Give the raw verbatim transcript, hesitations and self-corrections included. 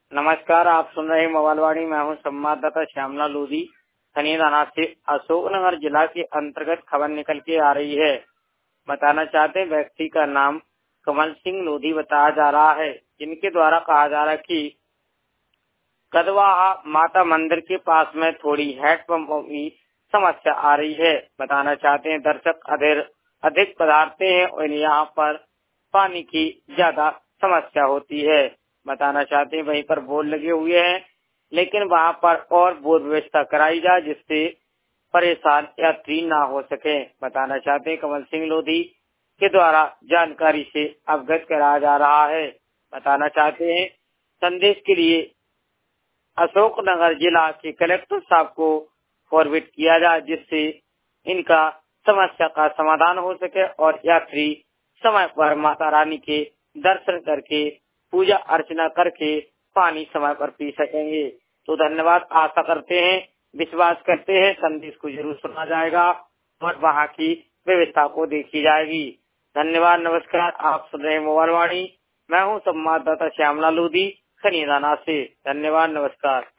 नमस्कार, आप सुन रहे हैं मोबाइल वाणी। मैं हूं संवाददाता श्यामला लोधी। खनीदाना से अशोकनगर जिला के अंतर्गत खबर निकल के आ रही है। बताना चाहते हैं, व्यक्ति का नाम कमल सिंह लोधी बताया जा रहा है, जिनके द्वारा कहा जा रहा है कि कदवाहा माता मंदिर के पास में थोड़ी हैंडपंपों की समस्या आ रही है। बताना चाहते हैं दर्शक, अधिक अधिक पदार्थें हैं और यहाँ पर पानी की ज्यादा समस्या होती है। बताना चाहते हैं वहीं पर बोर्ड लगे हुए हैं, लेकिन वहाँ पर और बोर्ड व्यवस्था कराई जाए जिससे परेशान यात्री ना हो सके। बताना चाहते हैं कमल सिंह लोधी के द्वारा जानकारी से अवगत कराया जा रहा है। बताना चाहते हैं संदेश के लिए अशोकनगर जिला के कलेक्टर साहब को फॉरवर्ड किया जाए, जिससे इनका समस्या का समाधान हो सके और यात्री समय पर माता रानी के दर्शन करके पूजा अर्चना करके पानी समय पर पी सकेंगे। तो धन्यवाद। आशा करते हैं, विश्वास करते हैं संदेश को जरूर सुना जाएगा और वहाँ की व्यवस्था को देखी जाएगी। धन्यवाद, नमस्कार। आप सुन रहे हैं मोबाइल वाणी। मैं हूँ संवाददाता श्यामला लोधी खनीदाना से। धन्यवाद, नमस्कार।